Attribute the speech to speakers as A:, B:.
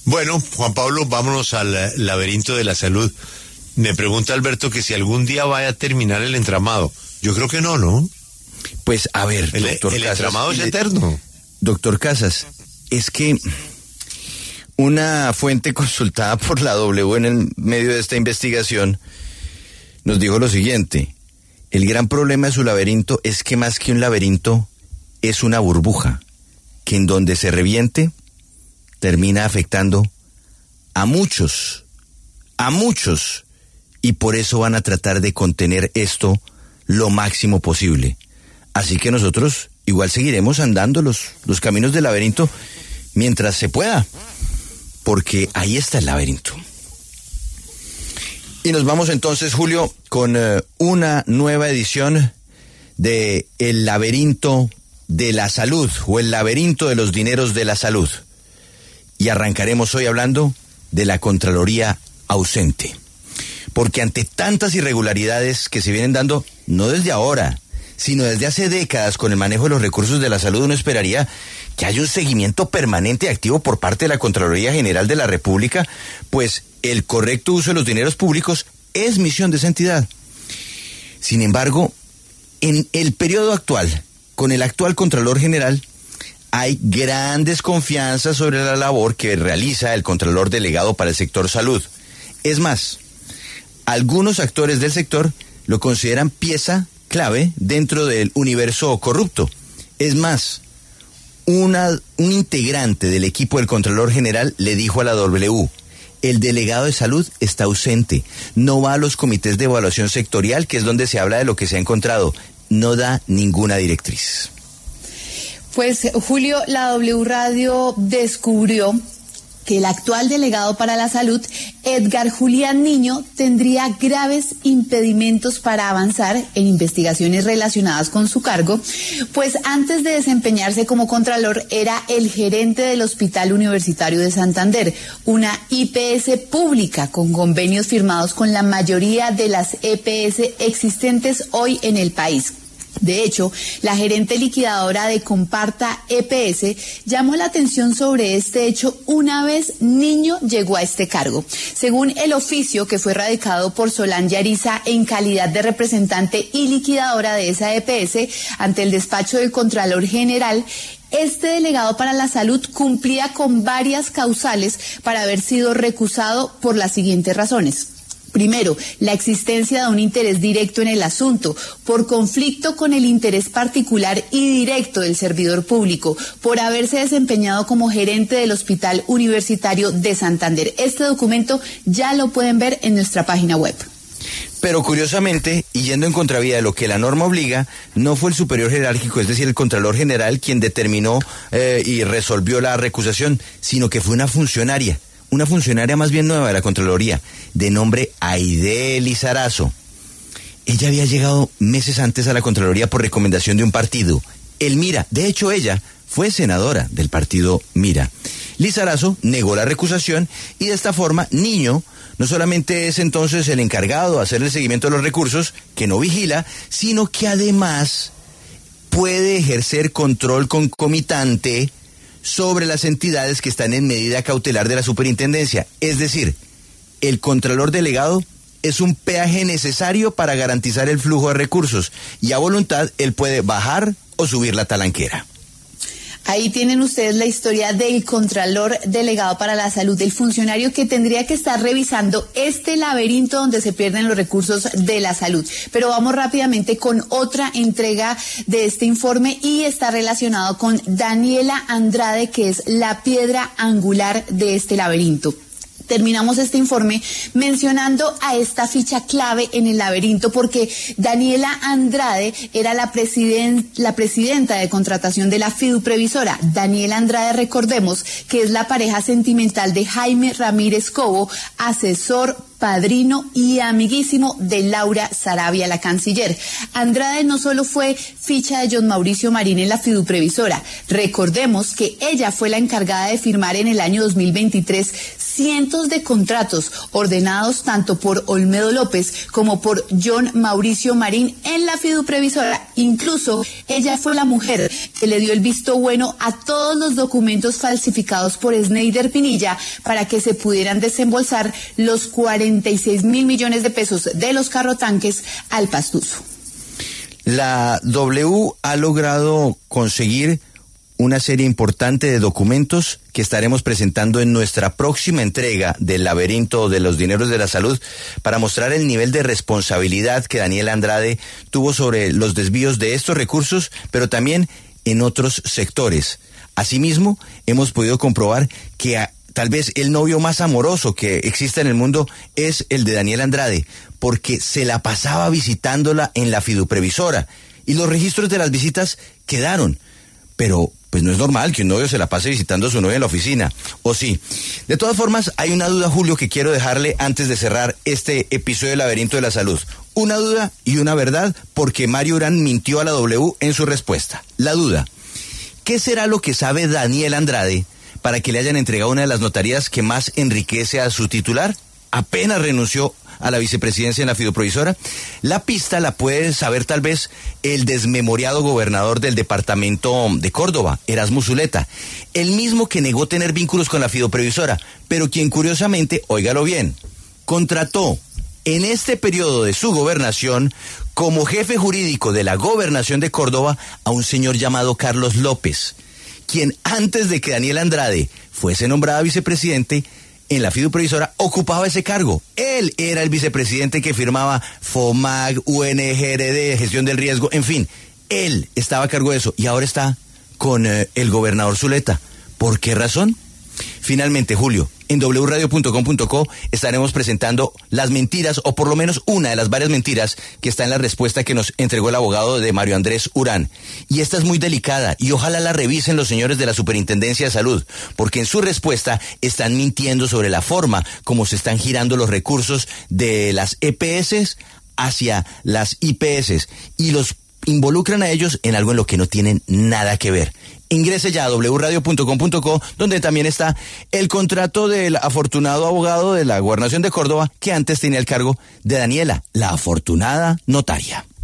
A: Bueno, Juan Pablo, vámonos al laberinto de la salud. Me pregunta Alberto que si algún día vaya a terminar el entramado. Yo creo que no, ¿no?
B: Pues, a ver,
A: doctor Casas. El entramado es eterno.
B: Doctor Casas, es que una fuente consultada por la W en el medio de esta investigación nos dijo lo siguiente: el gran problema de su laberinto es que más que un laberinto es una burbuja, que en donde se reviente termina afectando a muchos, y por eso van a tratar de contener esto lo máximo posible. Así que nosotros igual seguiremos andando los caminos del laberinto mientras se pueda, porque ahí está el laberinto. Y nos vamos entonces, Julio, con una nueva edición de El laberinto de la salud, o el laberinto de los dineros de la salud. Y arrancaremos hoy hablando de la Contraloría ausente. Porque ante tantas irregularidades que se vienen dando, no desde ahora, sino desde hace décadas con el manejo de los recursos de la salud, uno esperaría que haya un seguimiento permanente y activo por parte de la Contraloría General de la República, pues el correcto uso de los dineros públicos es misión de esa entidad. Sin embargo, en el periodo actual, con el actual Contralor General, hay gran desconfianza sobre la labor que realiza el Contralor Delegado para el sector salud. Es más, algunos actores del sector lo consideran pieza clave dentro del universo corrupto. Es más, un integrante del equipo del Contralor General le dijo a la W: el delegado de salud está ausente, no va a los comités de evaluación sectorial, que es donde se habla de lo que se ha encontrado, no da ninguna directriz.
C: Pues, Julio, la W Radio descubrió que el actual delegado para la salud, Edgar Julián Niño, tendría graves impedimentos para avanzar en investigaciones relacionadas con su cargo, pues antes de desempeñarse como contralor era el gerente del Hospital Universitario de Santander, una IPS pública con convenios firmados con la mayoría de las EPS existentes hoy en el país. De hecho, la gerente liquidadora de Comparta EPS llamó la atención sobre este hecho una vez Niño llegó a este cargo. Según el oficio que fue radicado por Solange Ariza en calidad de representante y liquidadora de esa EPS ante el despacho del Contralor General, este delegado para la salud cumplía con varias causales para haber sido recusado por las siguientes razones. Primero, la existencia de un interés directo en el asunto, por conflicto con el interés particular y directo del servidor público, por haberse desempeñado como gerente del Hospital Universitario de Santander. Este documento ya lo pueden ver en nuestra página web.
B: Pero curiosamente, y yendo en contravía de lo que la norma obliga, no fue el superior jerárquico, es decir, el Contralor General, quien determinó y resolvió la recusación, sino que fue una funcionaria más bien nueva de la Contraloría, de nombre Aide Lizarazo. Ella había llegado meses antes a la Contraloría por recomendación de un partido, el Mira. De hecho, ella fue senadora del partido Mira. Lizarazo negó la recusación y de esta forma Niño no solamente es entonces el encargado de hacer el seguimiento de los recursos, que no vigila, sino que además puede ejercer control concomitante sobre las entidades que están en medida cautelar de la superintendencia. Es decir, el Contralor Delegado es un peaje necesario para garantizar el flujo de recursos y a voluntad él puede bajar o subir la talanquera.
C: Ahí tienen ustedes la historia del Contralor Delegado para la Salud, del funcionario que tendría que estar revisando este laberinto donde se pierden los recursos de la salud. Pero vamos rápidamente con otra entrega de este informe y está relacionado con Daniela Andrade, que es la piedra angular de este laberinto. Terminamos este informe mencionando a esta ficha clave en el laberinto porque Daniela Andrade era la presidenta de contratación de la Fiduprevisora. Daniela Andrade, recordemos que es la pareja sentimental de Jaime Ramírez Cobo, asesor, padrino y amiguísimo de Laura Sarabia, la canciller. Andrade no solo fue ficha de John Mauricio Marín en la Fiduprevisora, recordemos que ella fue la encargada de firmar en el año 2023 cientos de contratos ordenados tanto por Olmedo López como por John Mauricio Marín en la fiduprevisora. Incluso ella fue la mujer que le dio el visto bueno a todos los documentos falsificados por Sneider Pinilla para que se pudieran desembolsar los 46.000 millones de pesos de los carrotanques al Pastuso.
B: La W ha logrado conseguir una serie importante de documentos que estaremos presentando en nuestra próxima entrega del laberinto de los dineros de la salud para mostrar el nivel de responsabilidad que Daniel Andrade tuvo sobre los desvíos de estos recursos, pero también en otros sectores. Asimismo, hemos podido comprobar que tal vez el novio más amoroso que existe en el mundo es el de Daniel Andrade, porque se la pasaba visitándola en la fiduprevisora y los registros de las visitas quedaron. Pero pues no es normal que un novio se la pase visitando a su novia en la oficina, ¿o sí? De todas formas, hay una duda, Julio, que quiero dejarle antes de cerrar este episodio del Laberinto de la Salud. Una duda y una verdad, porque Mario Urán mintió a la W en su respuesta. La duda: ¿qué será lo que sabe Daniel Andrade para que le hayan entregado una de las notarías que más enriquece a su titular? Apenas renunció a la vicepresidencia en la fiduprovisora. La pista la puede saber tal vez el desmemoriado gobernador del departamento de Córdoba, Erasmo Zuleta, el mismo que negó tener vínculos con la fiduprevisora, pero quien curiosamente, óigalo bien, contrató en este periodo de su gobernación como jefe jurídico de la gobernación de Córdoba a un señor llamado Carlos López, quien antes de que Daniel Andrade fuese nombrada vicepresidente en la fiduprevisora ocupaba ese cargo. Él era el vicepresidente que firmaba FOMAG, UNGRD, gestión del riesgo, en fin, él estaba a cargo de eso y ahora está con el gobernador Zuleta. ¿Por qué razón? Finalmente, Julio, en wradio.com.co estaremos presentando las mentiras, o por lo menos una de las varias mentiras que está en la respuesta que nos entregó el abogado de Mario Andrés Urán. Y esta es muy delicada y ojalá la revisen los señores de la Superintendencia de Salud, porque en su respuesta están mintiendo sobre la forma como se están girando los recursos de las EPS hacia las IPS y los involucran a ellos en algo en lo que no tienen nada que ver. Ingrese ya a wradio.com.co, donde también está el contrato del afortunado abogado de la Gobernación de Córdoba que antes tenía el cargo de Daniela, la afortunada notaria.